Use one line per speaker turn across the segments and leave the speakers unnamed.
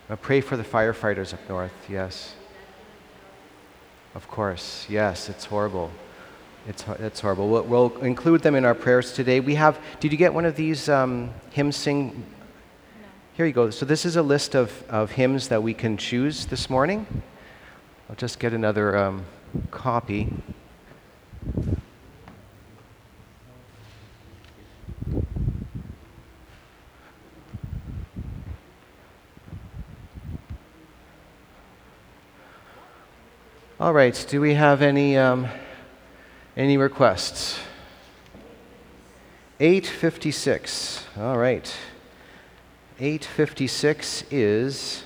Pray for the firefighters up north, yes. Of course, yes, it's horrible. It's horrible. We'll include them in our prayers today. Did you get one of these hymns sing? No. Here you go. So this is a list of hymns that we can choose this morning. I'll just get another copy. All right, do we have any requests? 856. All right. 856 is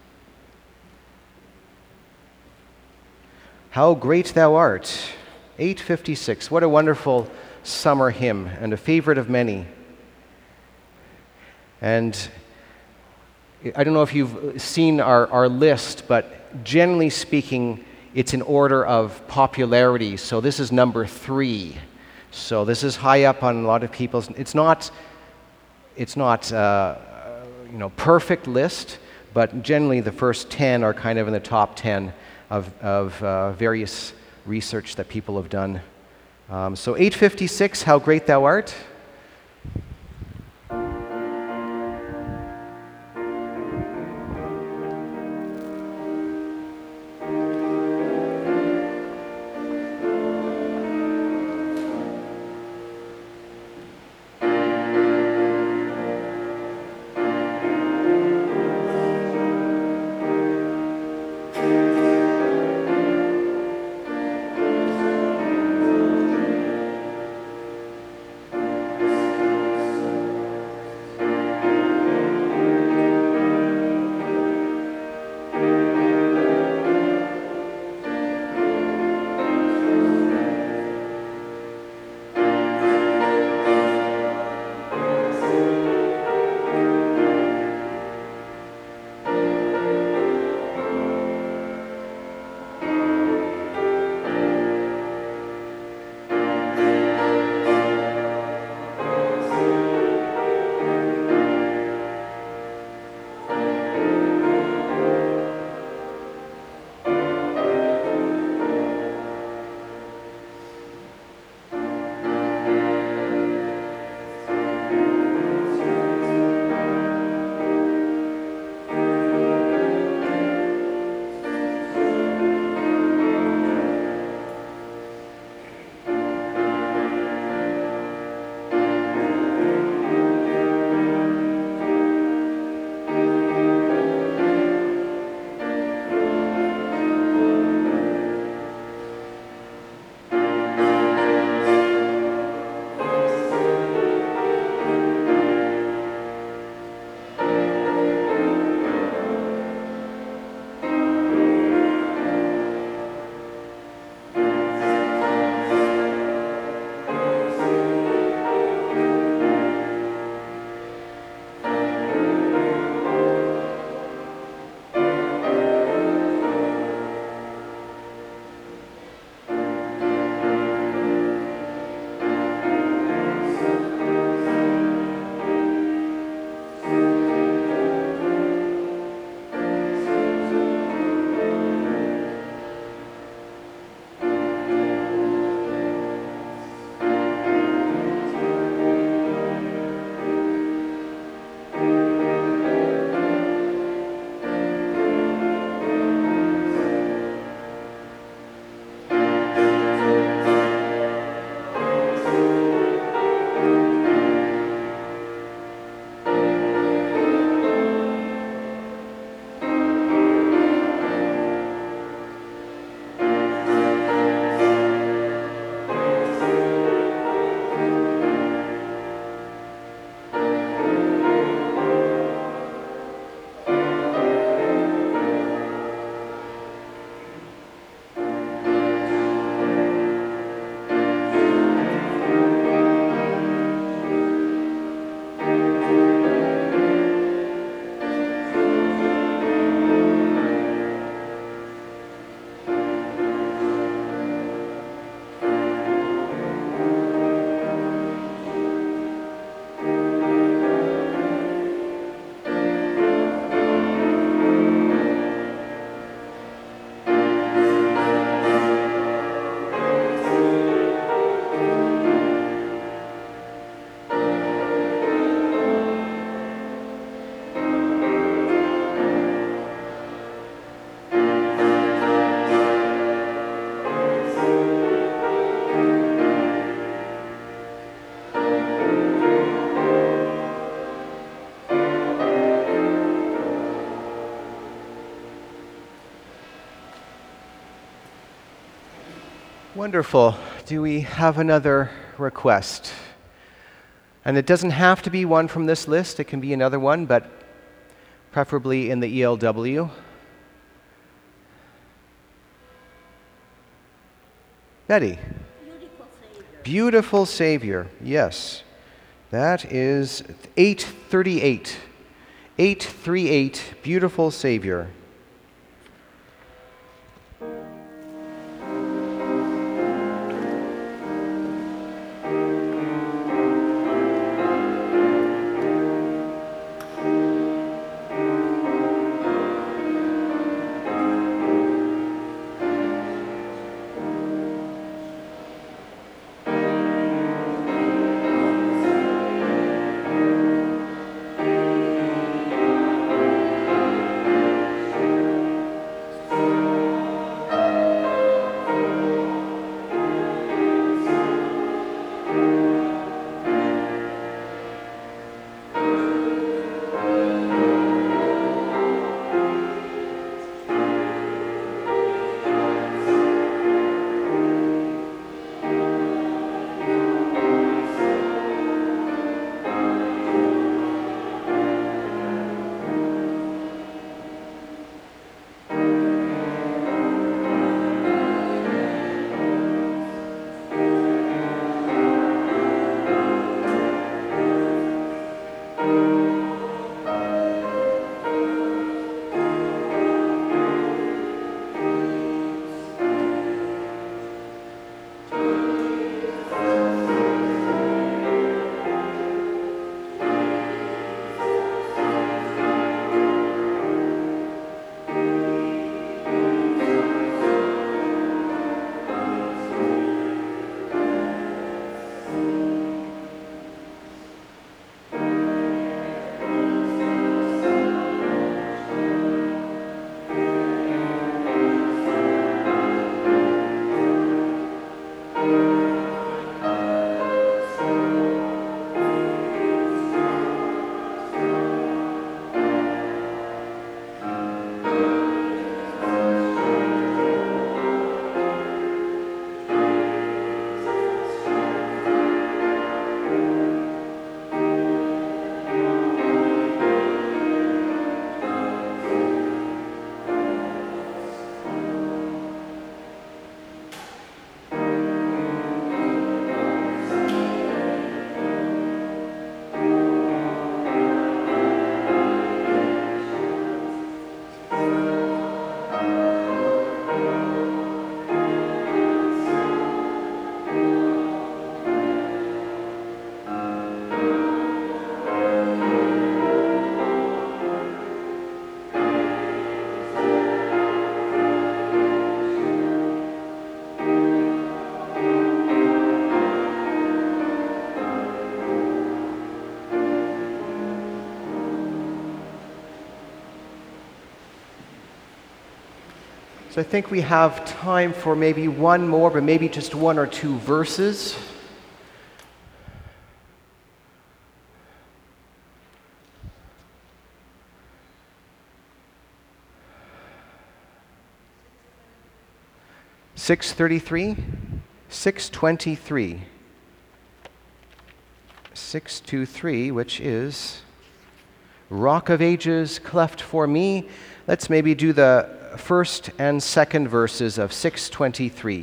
How Great Thou Art. 856. What a wonderful summer hymn and a favorite of many. And I don't know if you've seen our list, but generally speaking, it's in order of popularity. So this is number 3. So this is high up on a lot of people's. It's not perfect list, but generally the first 10 are kind of in the top 10 of various research that people have done. So 856, How Great Thou Art. Wonderful. Do we have another request? And it doesn't have to be one from this list, it can be another one, but preferably in the ELW. Betty.
Beautiful Savior.
Beautiful Savior, yes. That is 838. 838, Beautiful Savior. So I think we have time for maybe one more, but maybe just one or two verses. (633), 623, 623, which is Rock of Ages, cleft for me. Let's maybe do the first and second verses of 623.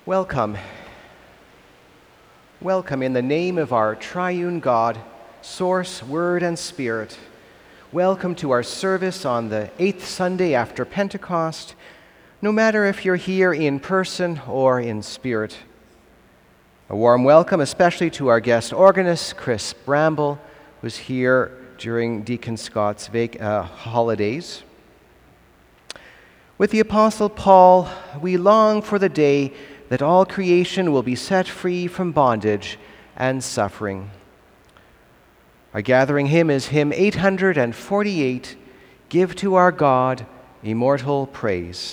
Welcome. Welcome in the name of our triune God, Source, Word, and Spirit. Welcome to our service on the 8th Sunday after Pentecost, no matter if you're here in person or in spirit. A warm welcome especially to our guest organist, Chris Bramble, who's here during Deacon Scott's holidays. With the Apostle Paul, we long for the day that all creation will be set free from bondage and suffering. Our gathering hymn is hymn 848, Give to Our God Immortal Praise.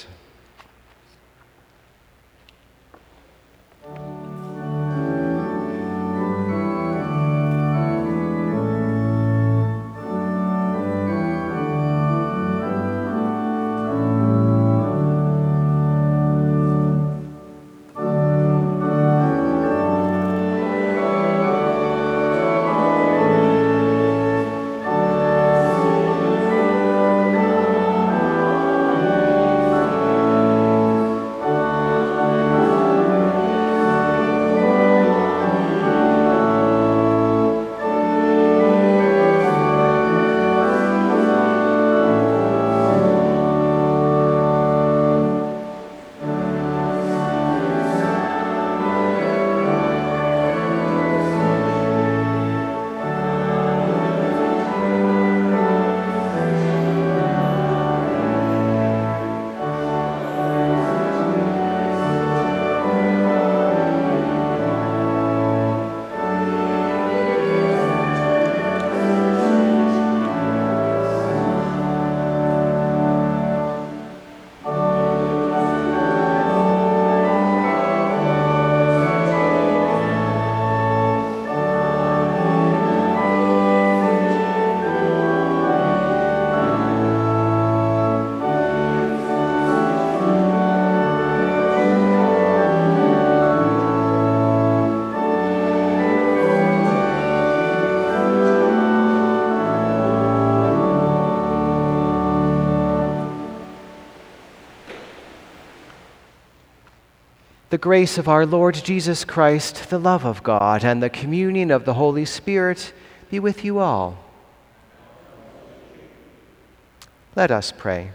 The grace of our Lord Jesus Christ, the love of God, and the communion of the Holy Spirit be with you all. Let us pray.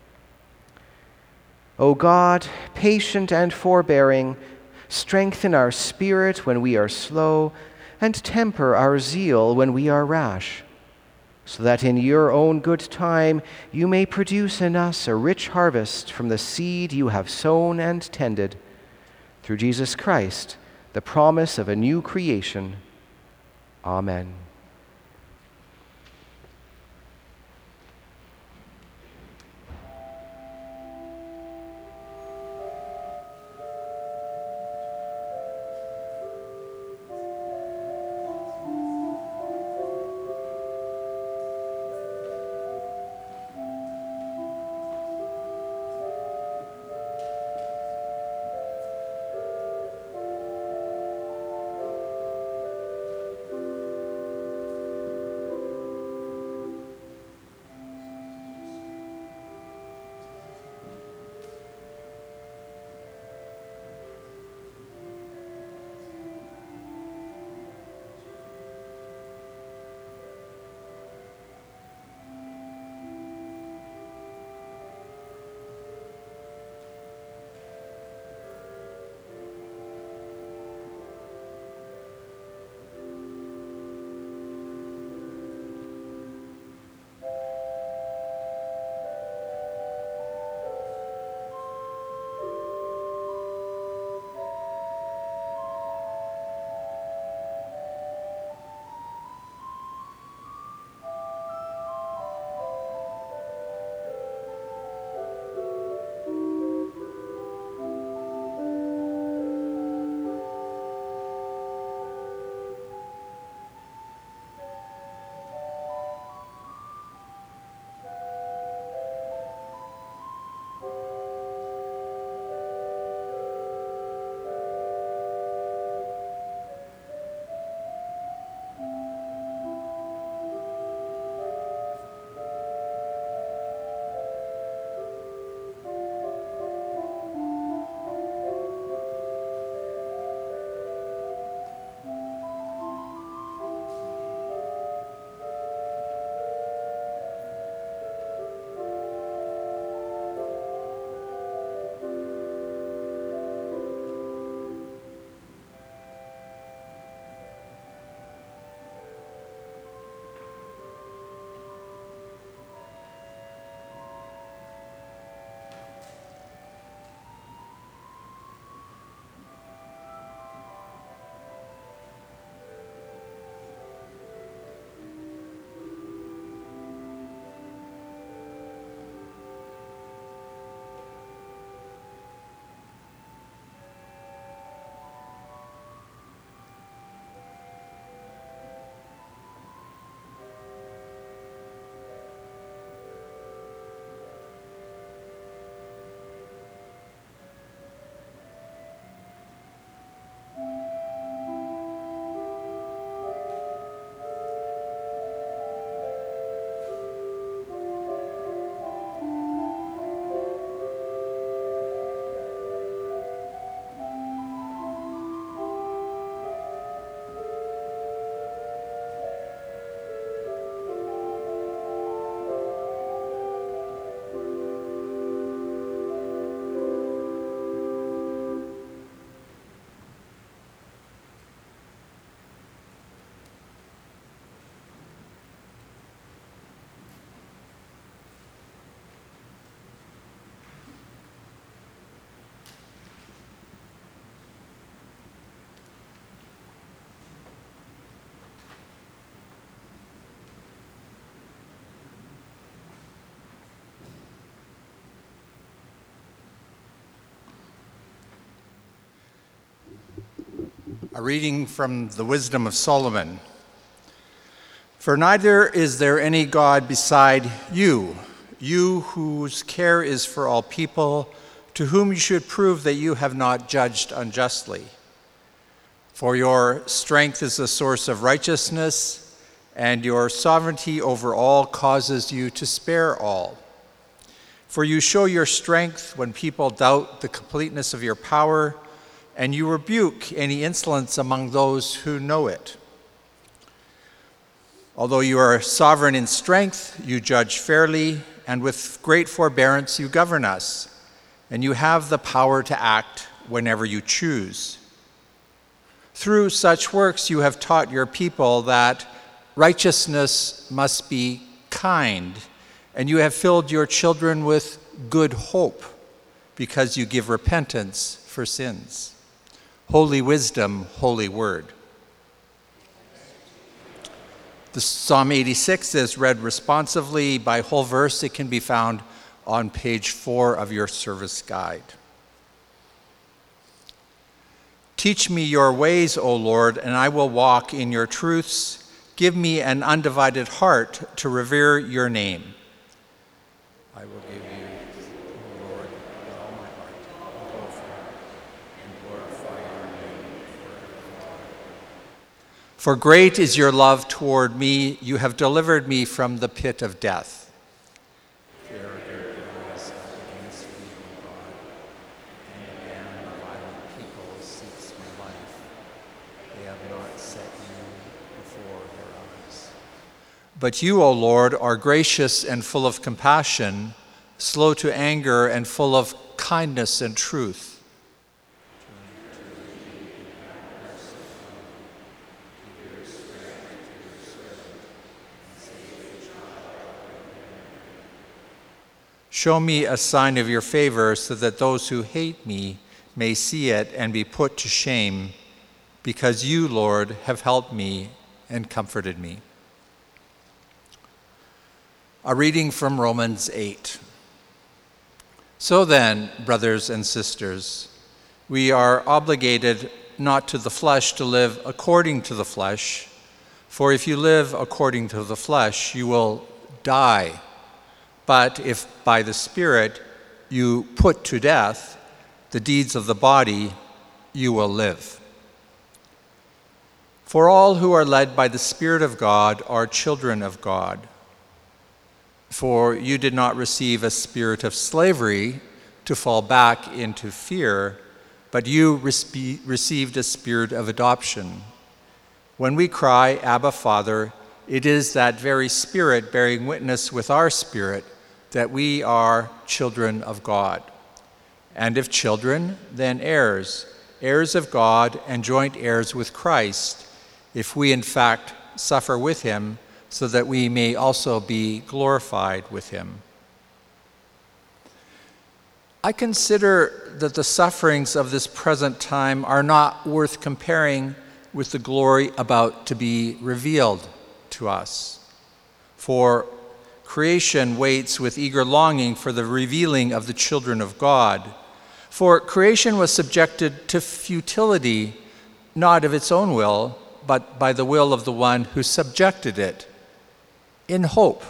O God, patient and forbearing, strengthen our spirit when we are slow, and temper our zeal when we are rash, so that in your own good time you may produce in us a rich harvest from the seed you have sown and tended. Through Jesus Christ, the promise of a new creation. Amen.
A reading from the Wisdom of Solomon. For neither is there any God beside you, you whose care is for all people, to whom you should prove that you have not judged unjustly. For your strength is the source of righteousness, and your sovereignty over all causes you to spare all. For you show your strength when people doubt the completeness of your power, and you rebuke any insolence among those who know it. Although you are sovereign in strength, you judge fairly, and with great forbearance you govern us, and you have the power to act whenever you choose. Through such works you have taught your people that righteousness must be kind, and you have filled your children with good hope, because you give repentance for sins. Holy wisdom, holy word. The Psalm 86 is read responsively by whole verse. It can be found on page 4 of your service guide. Teach me your ways, O Lord, and I will walk in your truths. Give me an undivided heart to revere your name. I will give you, O Lord, with all my heart, and go forward and glorify your name forever. For great is your love toward me. You have delivered me from the pit of death. But you, O Lord, are gracious and full of compassion, slow to anger and full of kindness and truth. Show me a sign of your favor so that those who hate me may see it and be put to shame, because you, Lord, have helped me and comforted me. A reading from Romans 8. So then, brothers and sisters, we are obligated not to the flesh to live according to the flesh, for if you live according to the flesh, you will die. But if by the Spirit you put to death the deeds of the body, you will live. For all who are led by the Spirit of God are children of God. For you did not receive a spirit of slavery to fall back into fear, but you received a spirit of adoption. When we cry, Abba, Father, it is that very Spirit bearing witness with our spirit that we are children of God. And if children, then heirs, heirs of God and joint heirs with Christ, if we in fact suffer with him, so that we may also be glorified with him. I consider that the sufferings of this present time are not worth comparing with the glory about to be revealed to us. For creation waits with eager longing for the revealing of the children of God. For creation was subjected to futility, not of its own will, but by the will of the one who subjected it, in hope.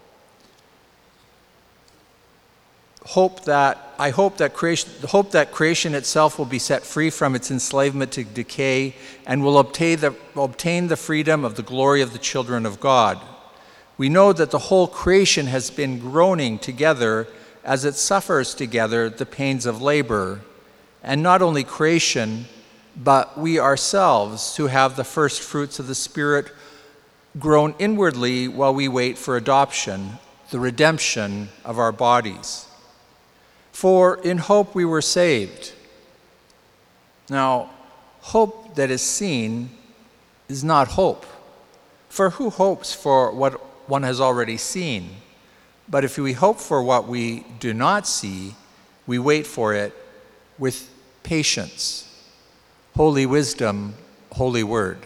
I hope that creation itself will be set free from its enslavement to decay and will obtain the freedom of the glory of the children of God. We know that the whole creation has been groaning together as it suffers together the pains of labor, and not only creation, but we ourselves who have the first fruits of the Spirit groan inwardly while we wait for adoption, the redemption of our bodies. For in hope we were saved. Now, hope that is seen is not hope. For who hopes for what one has already seen? But if we hope for what we do not see, we wait for it with patience. Holy wisdom, holy word.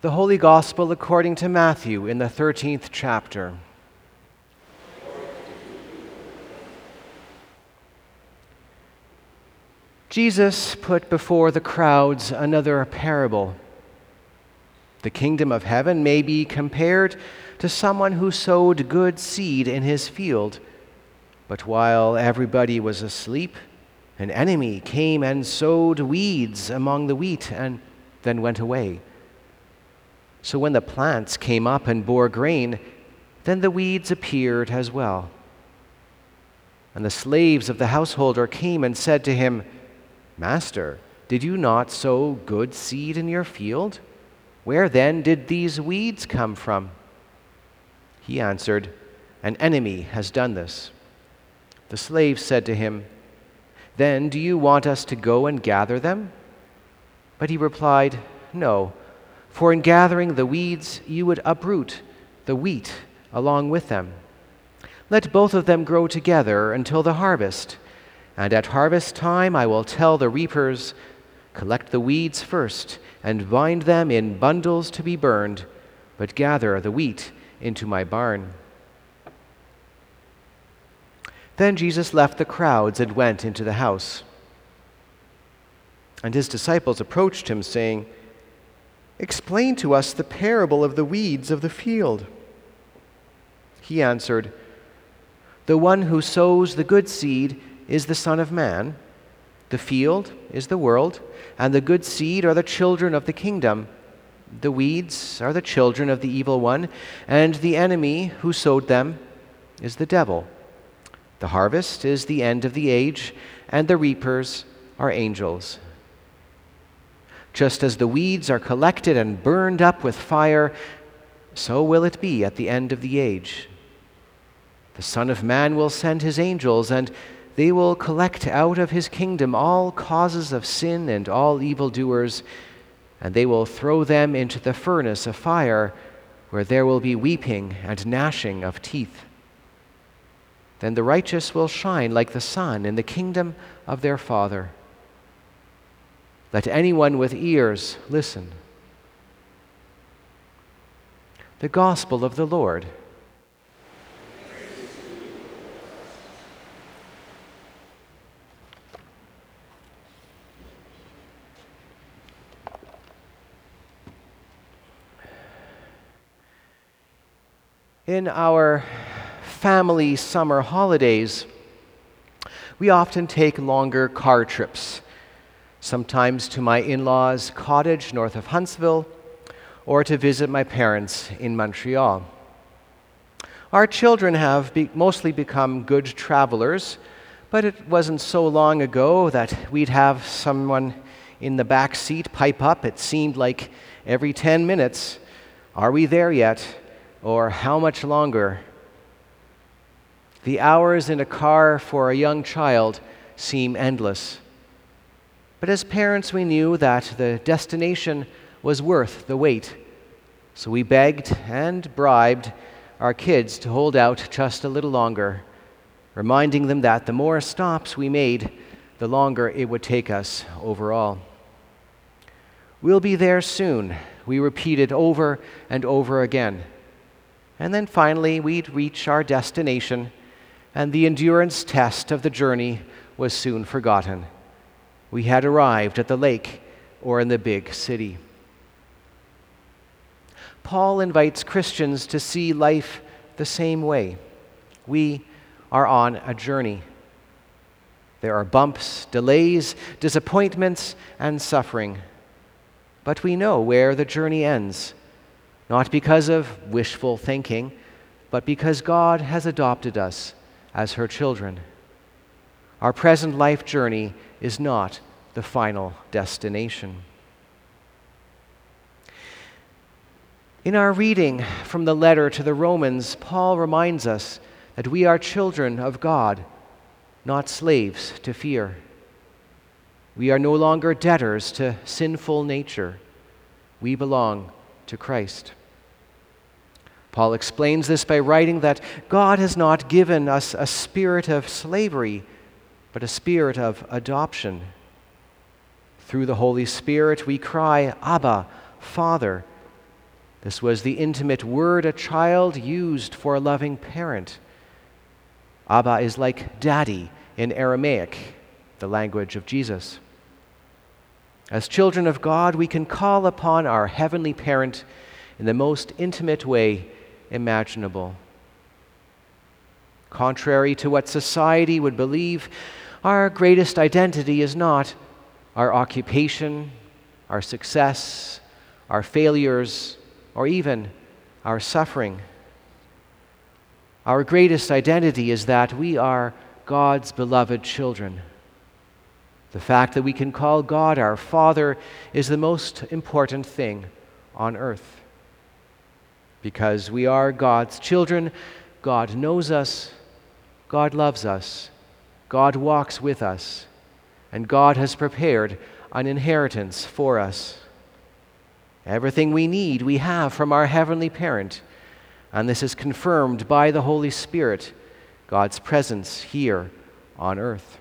The Holy Gospel according to Matthew in the 13th chapter. Jesus put before the crowds another parable. The kingdom of heaven may be compared to someone who sowed good seed in his field. But while everybody was asleep, an enemy came and sowed weeds among the wheat and then went away. So when the plants came up and bore grain, then the weeds appeared as well. And the slaves of the householder came and said to him, "Master, did you not sow good seed in your field? Where then did these weeds come from?" He answered, "An enemy has done this." The slaves said to him, "Then do you want us to go and gather them?" But he replied, "No, for in gathering the weeds you would uproot the wheat along with them. Let both of them grow together until the harvest. And at harvest time I will tell the reapers, 'Collect the weeds first and bind them in bundles to be burned, but gather the wheat into my barn.'" Then Jesus left the crowds and went into the house. And his disciples approached him, saying, "Explain to us the parable of the weeds of the field." He answered, "The one who sows the good seed is the Son of Man. The field is the world, and the good seed are the children of the kingdom. The weeds are the children of the evil one, and the enemy who sowed them is the devil. The harvest is the end of the age, and the reapers are angels. Just as the weeds are collected and burned up with fire, so will it be at the end of the age. The Son of Man will send his angels, and they will collect out of his kingdom all causes of sin and all evildoers, and they will throw them into the furnace of fire, where there will be weeping and gnashing of teeth. Then the righteous will shine like the sun in the kingdom of their Father. Let anyone with ears listen." The Gospel of the Lord. In our family summer holidays, we often take longer car trips, sometimes to my in-laws' cottage north of Huntsville, or to visit my parents in Montreal. Our children have mostly become good travelers, but it wasn't so long ago that we'd have someone in the back seat pipe up. It seemed like every 10 minutes, "Are we there yet?" or "How much longer?" The hours in a car for a young child seem endless. But as parents, we knew that the destination was worth the wait. So we begged and bribed our kids to hold out just a little longer, reminding them that the more stops we made, the longer it would take us overall. "We'll be there soon," we repeated over and over again. And then finally, we'd reach our destination, and the endurance test of the journey was soon forgotten. We had arrived at the lake or in the big city. Paul invites Christians to see life the same way. We are on a journey. There are bumps, delays, disappointments, and suffering. But we know where the journey ends, not because of wishful thinking, but because God has adopted us as her children. Our present life journey is not the final destination. In our reading from the letter to the Romans, Paul reminds us that we are children of God, not slaves to fear. We are no longer debtors to sinful nature. We belong to Christ. Paul explains this by writing that God has not given us a spirit of slavery, but a spirit of adoption. Through the Holy Spirit, we cry, "Abba, Father," This was the intimate word a child used for a loving parent. Abba is like daddy in Aramaic, the language of Jesus. As children of God, we can call upon our heavenly parent in the most intimate way imaginable. Contrary to what society would believe, our greatest identity is not our occupation, our success, our failures, or even our suffering. Our greatest identity is that we are God's beloved children. The fact that we can call God our Father is the most important thing on earth. Because we are God's children, God knows us, God loves us, God walks with us, and God has prepared an inheritance for us. Everything we need, we have from our heavenly parent, and this is confirmed by the Holy Spirit, God's presence here on earth.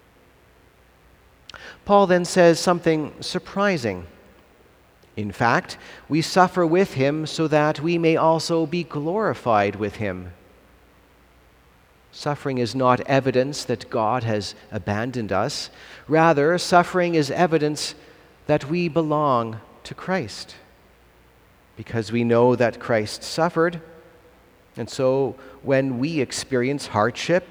Paul then says something surprising. In fact, we suffer with him so that we may also be glorified with him. Suffering is not evidence that God has abandoned us. Rather, suffering is evidence that we belong to Christ. Because we know that Christ suffered, and so when we experience hardship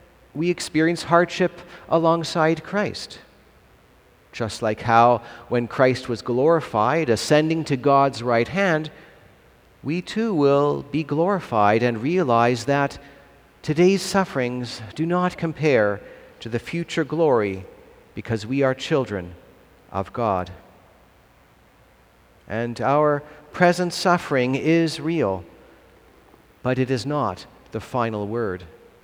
alongside Christ. Just like how when Christ was glorified, ascending to God's right hand, we too will be glorified and realize that today's sufferings do not compare to the future glory because we are children of God. And our present suffering is real, but it is not the final word.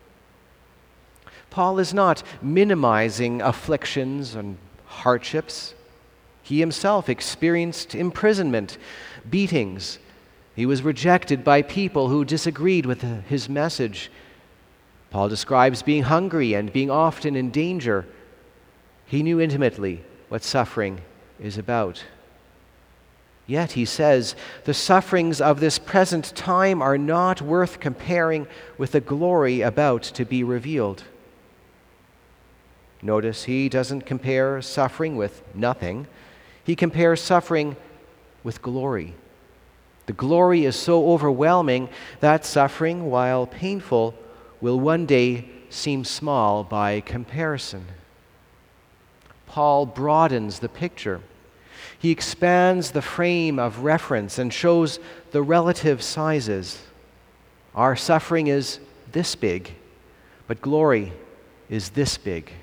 Paul is not minimizing afflictions and hardships. He himself experienced imprisonment, beatings. He was rejected by people who disagreed with his message. Paul describes being hungry and being often in danger. He knew intimately what suffering is about. Yet, he says, the sufferings of this present time are not worth comparing with the glory about to be revealed. Notice he doesn't compare suffering with nothing. He compares suffering with glory. The glory is so overwhelming that suffering, while painful, will one day seem small by comparison. Paul broadens the picture. He expands the frame of reference and shows the relative sizes. Our suffering is this big, but glory is this big.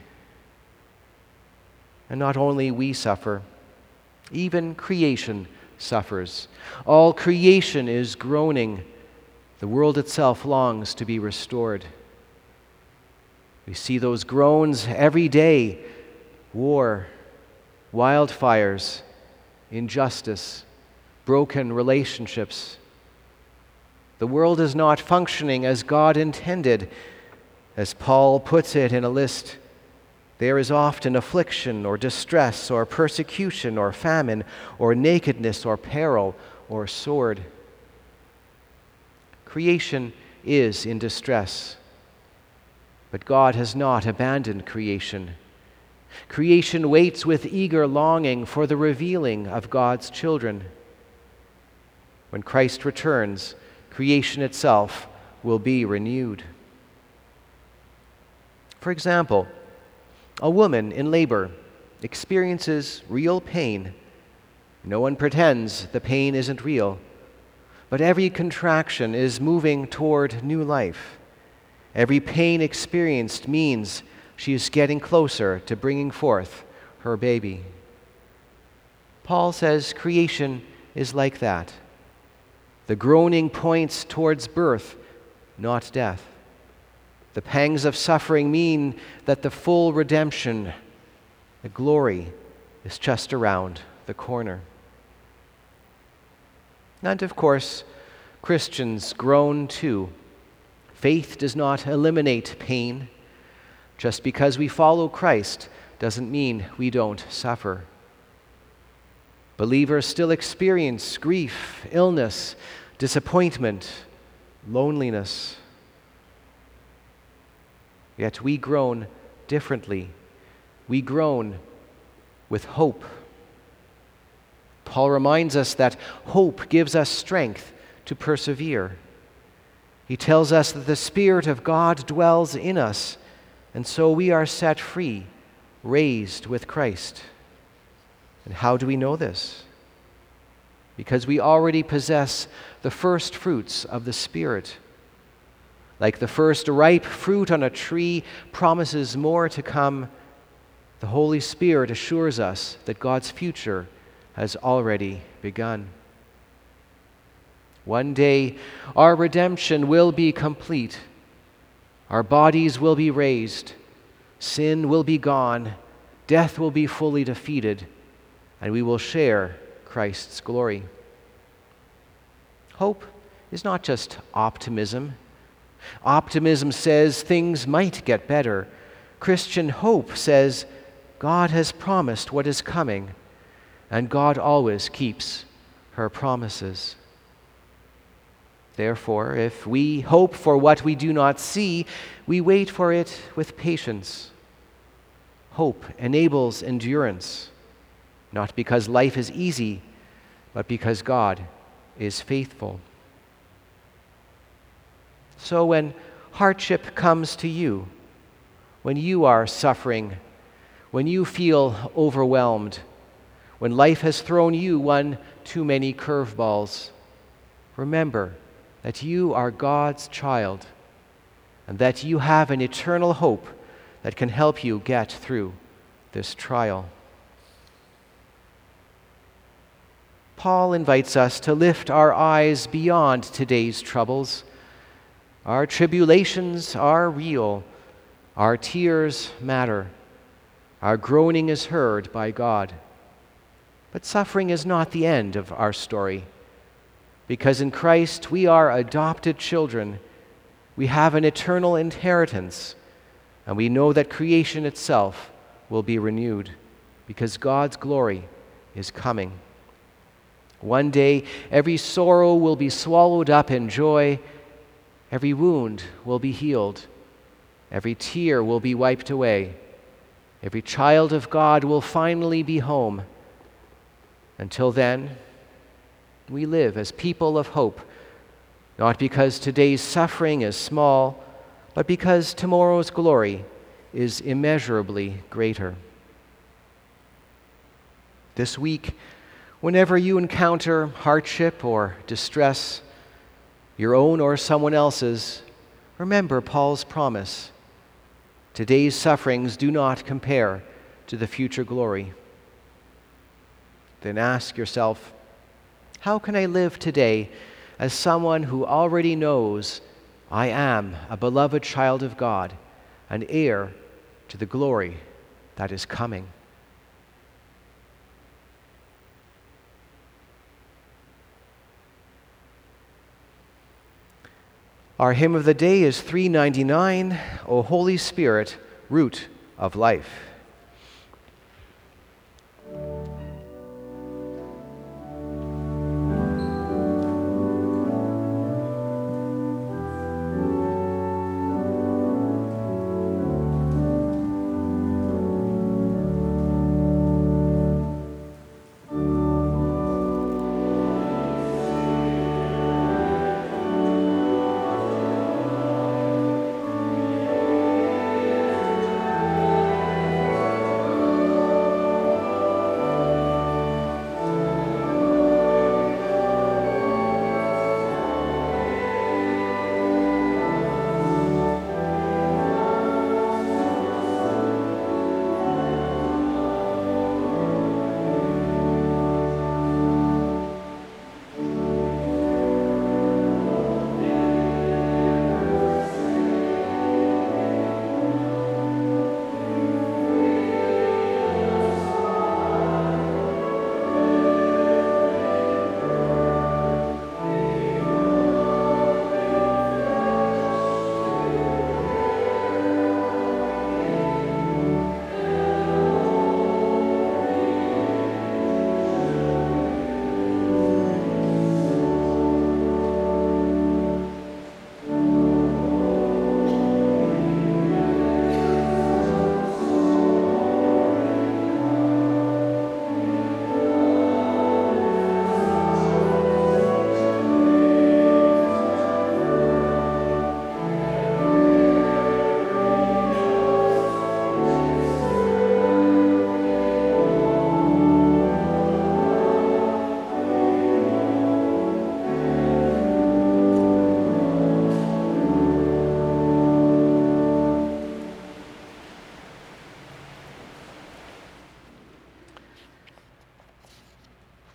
And not only we suffer, even creation suffers. All creation is groaning. The world itself longs to be restored. We see those groans every day: war, wildfires, injustice, broken relationships. The world is not functioning as God intended. As Paul puts it in a list, there is often affliction or distress or persecution or famine or nakedness or peril or sword. Creation is in distress, but God has not abandoned creation. Creation waits with eager longing for the revealing of God's children. When Christ returns, creation itself will be renewed. For example, a woman in labor experiences real pain. No one pretends the pain isn't real, but every contraction is moving toward new life. Every pain experienced means she is getting closer to bringing forth her baby. Paul says creation is like that. The groaning points towards birth, not death. The pangs of suffering mean that the full redemption, the glory, is just around the corner. And of course, Christians groan too. Faith does not eliminate pain. Just because we follow Christ doesn't mean we don't suffer. Believers still experience grief, illness, disappointment, loneliness. Yet we groan differently. We groan with hope. Paul reminds us that hope gives us strength to persevere. He tells us that the Spirit of God dwells in us, and so we are set free, raised with Christ. And how do we know this? Because we already possess the first fruits of the Spirit. Like the first ripe fruit on a tree promises more to come, the Holy Spirit assures us that God's future has already begun. One day, our redemption will be complete. Our bodies will be raised. Sin will be gone. Death will be fully defeated. And we will share Christ's glory. Hope is not just optimism. Optimism says things might get better. Christian hope says God has promised what is coming, and God always keeps her promises. Therefore, if we hope for what we do not see, we wait for it with patience. Hope enables endurance, not because life is easy, but because God is faithful. So when hardship comes to you, when you are suffering, when you feel overwhelmed, when life has thrown you one too many curveballs, remember that you are God's child and that you have an eternal hope that can help you get through this trial. Paul invites us to lift our eyes beyond today's troubles. Our tribulations are real. Our tears matter. Our groaning is heard by God. But suffering is not the end of our story. Because in Christ we are adopted children. We have an eternal inheritance. And we know that creation itself will be renewed because God's glory is coming. One day, every sorrow will be swallowed up in joy. Every wound will be healed. Every tear will be wiped away. Every child of God will finally be home. Until then, we live as people of hope, not because today's suffering is small, but because tomorrow's glory is immeasurably greater. This week, whenever you encounter hardship or distress, your own or someone else's, remember Paul's promise. Today's sufferings do not compare to the future glory. Then ask yourself, how can I live today as someone who already knows I am a beloved child of God, an heir to the glory that is coming? Our hymn of the day is 399, O Holy Spirit, Root of Life.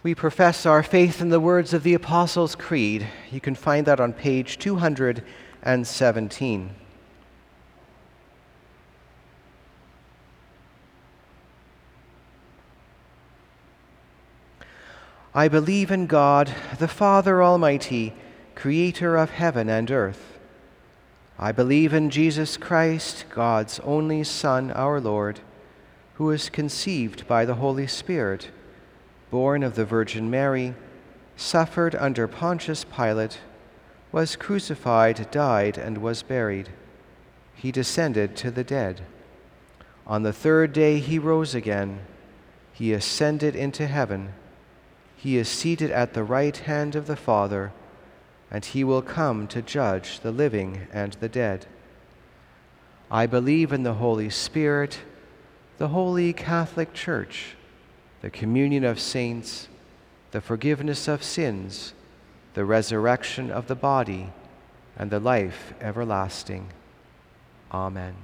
We profess our faith in the words of the Apostles' Creed. You can find that on page 217. I believe in God, the Father Almighty, creator of heaven and earth. I believe in Jesus Christ, God's only Son, our Lord, who was conceived by the Holy Spirit, born of the Virgin Mary, suffered under Pontius Pilate, was crucified, died, and was buried. He descended to the dead. On the third day he rose again. He ascended into heaven. He is seated at the right hand of the Father, and he will come to judge the living and the dead. I believe in the Holy Spirit, the Holy Catholic Church, the communion of saints, the forgiveness of sins, the resurrection of the body, and the life everlasting. Amen.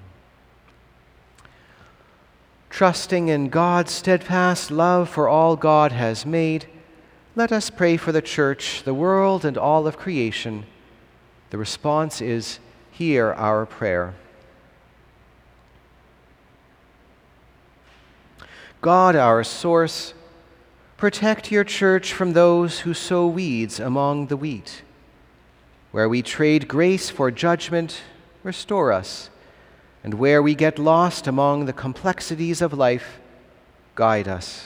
Trusting in God's steadfast love for all God has made, let us pray for the Church, the world, and all of creation. The response is, hear our prayer. God, our source, protect your Church from those who sow weeds among the wheat. Where we trade grace for judgment, restore us. And where we get lost among the complexities of life, guide us.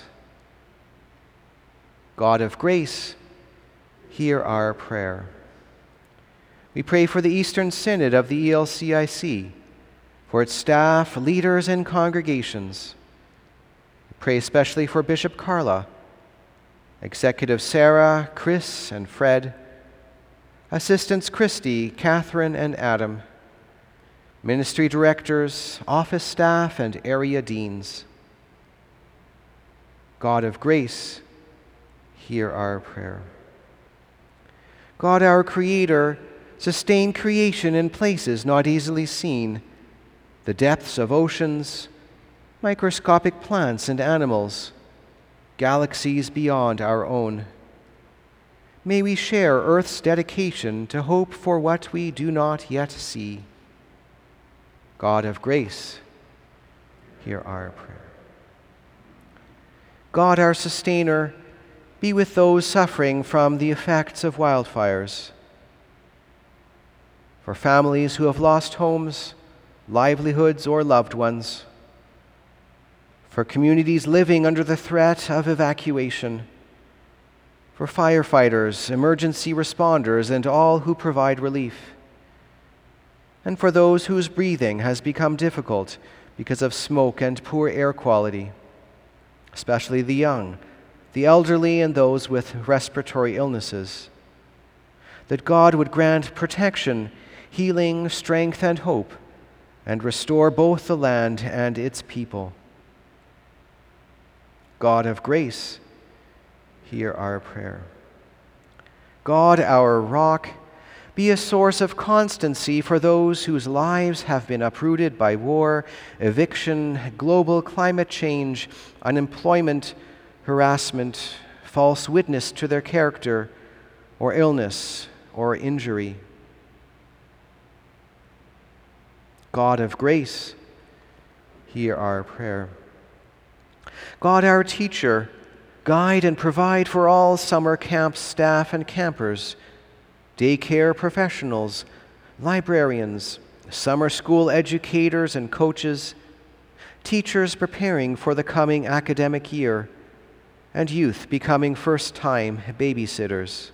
God of grace, hear our prayer. We pray for the Eastern Synod of the ELCIC, for its staff, leaders, and congregations. We pray especially for Bishop Carla, Executive Sarah, Chris, and Fred, Assistants Christy, Catherine, and Adam, Ministry Directors, office staff, and area deans. God of grace, hear our prayer. God, our Creator, sustain creation in places not easily seen, the depths of oceans, microscopic plants and animals, galaxies beyond our own. May we share Earth's dedication to hope for what we do not yet see. God of grace, hear our prayer. God, our Sustainer, be with those suffering from the effects of wildfires. For families who have lost homes, livelihoods, or loved ones. For communities living under the threat of evacuation. For firefighters, emergency responders, and all who provide relief. And for those whose breathing has become difficult because of smoke and poor air quality, especially the young, the elderly, and those with respiratory illnesses. That God would grant protection, healing, strength, and hope, and restore both the land and its people. God of grace, hear our prayer. God, our rock, be a source of constancy for those whose lives have been uprooted by war, eviction, global climate change, unemployment, harassment, false witness to their character, or illness or injury. God of grace, hear our prayer. God, our teacher, guide and provide for all summer camp staff and campers, daycare professionals, librarians, summer school educators and coaches, teachers preparing for the coming academic year, and youth becoming first-time babysitters.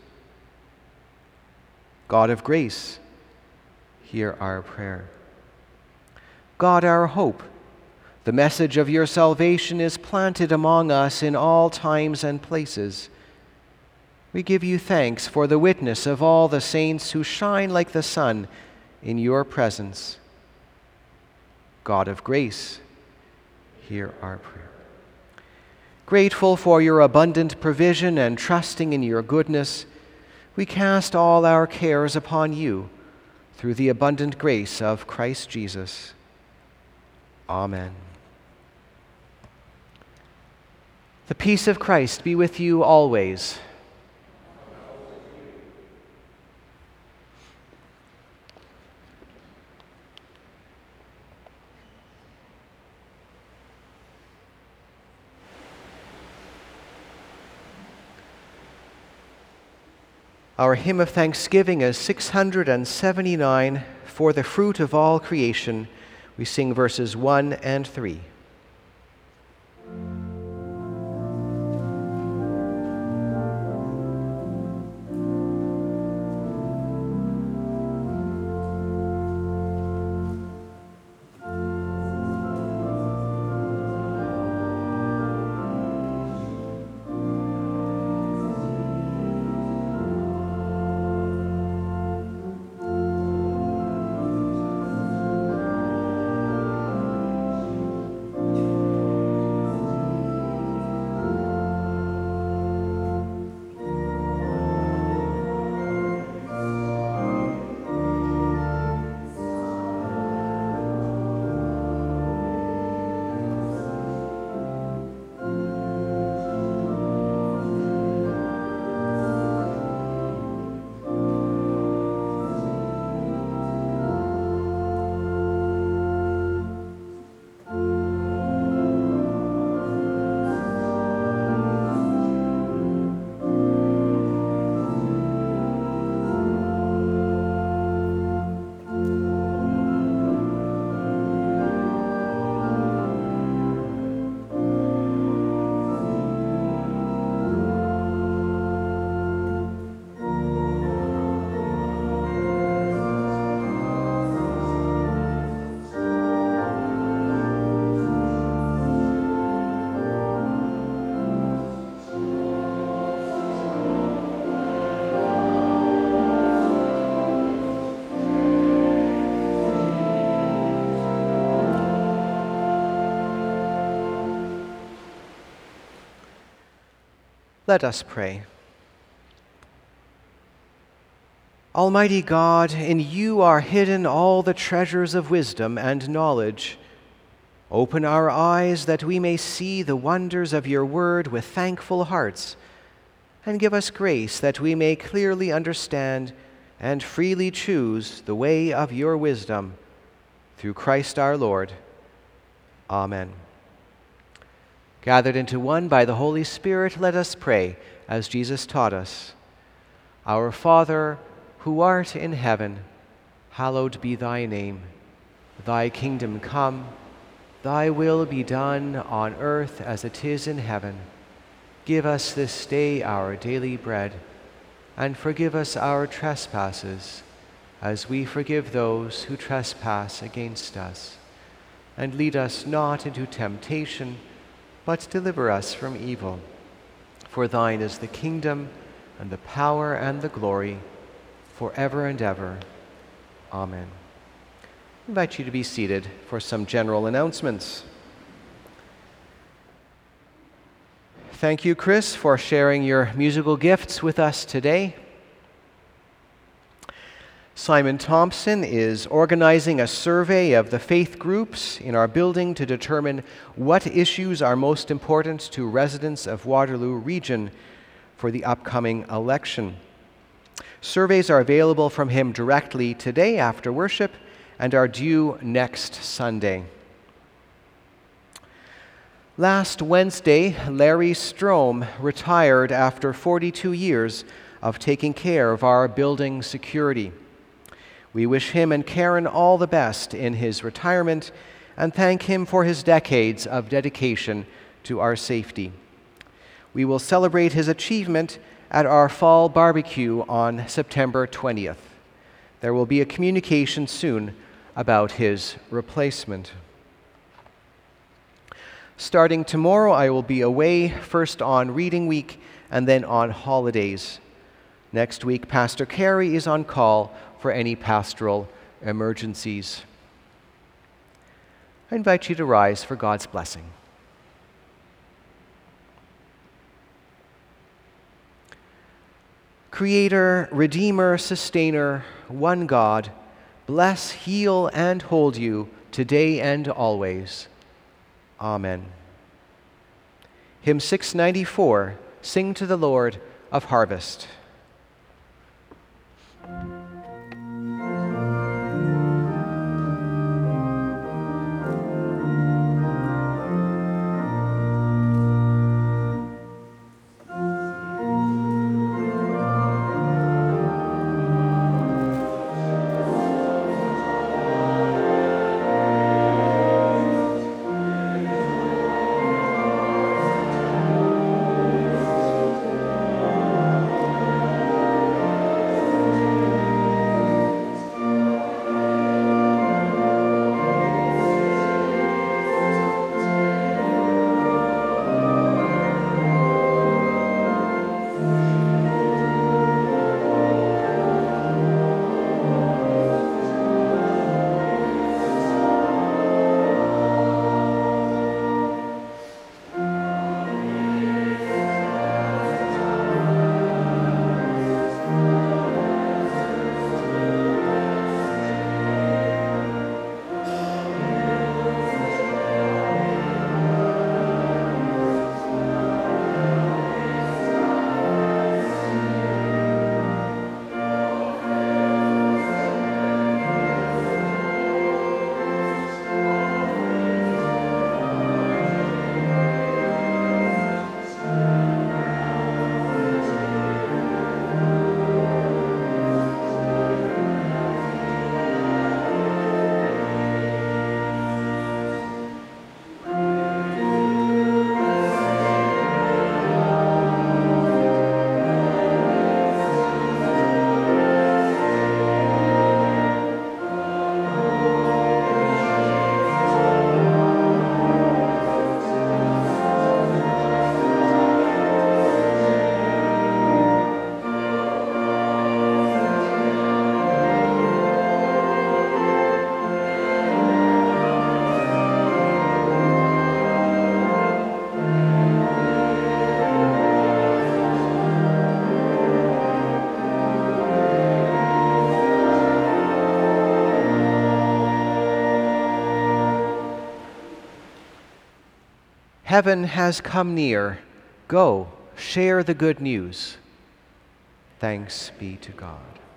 God of grace, hear our prayer. God, our hope, the message of your salvation is planted among us in all times and places. We give you thanks for the witness of all the saints who shine like the sun in your presence. God of grace, hear our prayer. Grateful for your abundant provision and trusting in your goodness, we cast all our cares upon you through the abundant grace of Christ Jesus. Amen. The peace of Christ be with you always. Our hymn of thanksgiving is 679, For the Fruit of All Creation. We sing verses 1 and 3. Let us pray. Almighty God, in you are hidden all the treasures of wisdom and knowledge. Open our eyes that we may see the wonders of your word with thankful hearts, and give us grace that we may clearly understand and freely choose the way of your wisdom. Through Christ our Lord. Amen. Gathered into one by the Holy Spirit, let us pray as Jesus taught us. Our Father, who art in heaven, hallowed be thy name. Thy kingdom come, thy will be done on earth as it is in heaven. Give us this day our daily bread, and forgive us our trespasses, as we forgive those who trespass against us. And lead us not into temptation, but deliver us from evil. For thine is the kingdom, and the power, and the glory, forever and ever. Amen. I invite you to be seated for some general announcements. Thank you, Chris, for sharing your musical gifts with us today. Simon Thompson is organizing a survey of the faith groups in our building to determine what issues are most important to residents of Waterloo Region for the upcoming election. Surveys are available from him directly today after worship and are due next Sunday. Last Wednesday, Larry Strome retired after 42 years of taking care of our building security. We wish him and Karen all the best in his retirement and thank him for his decades of dedication to our safety. We will celebrate his achievement at our fall barbecue on September 20th. There will be a communication soon about his replacement. Starting tomorrow, I will be away, first on Reading Week and then on holidays. Next week, Pastor Carey is on call for any pastoral emergencies. I invite you to rise for God's blessing. Creator, Redeemer, Sustainer, one God, bless, heal, and hold you today and always. Amen. Hymn 694, Sing to the Lord of Harvest. Heaven has come near. Go, share the good news. Thanks be to God.